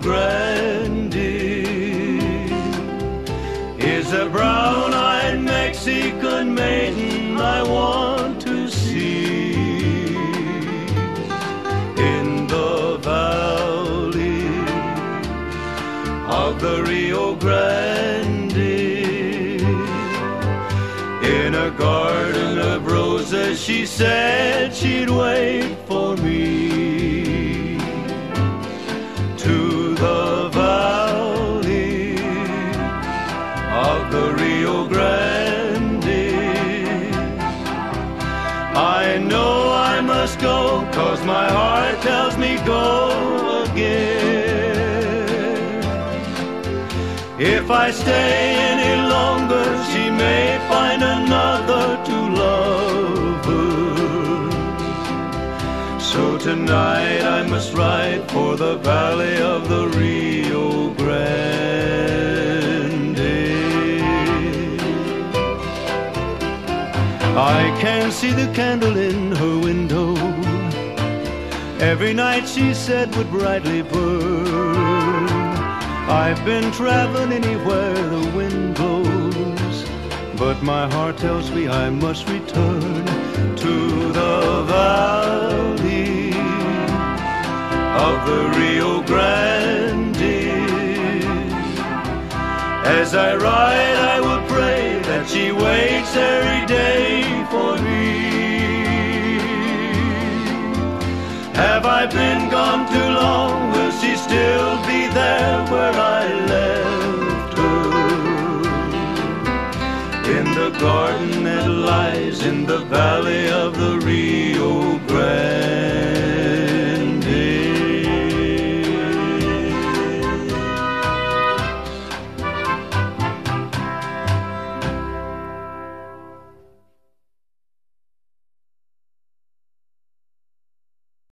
Grande is a brown-eyed Mexican maiden I want to see in the valley of the Rio Grande, in a garden of roses. She said she'd wait for me to the valley of the Rio Grande. I know I must go, 'cause my heart tells me go again. If I stay any longer, she may find another to love her. So tonight I must ride for the valley of the Rio Grande. I can see the candle in her window. Every night she said would brightly burn. I've been traveling anywhere the wind blows, but my heart tells me I must return to the valley of the Rio Grande. As I ride, I will pray that she waits every day for me. Have I been gone too long? Will she still be there where I left her? In the garden that lies in the valley of the Rio Grande.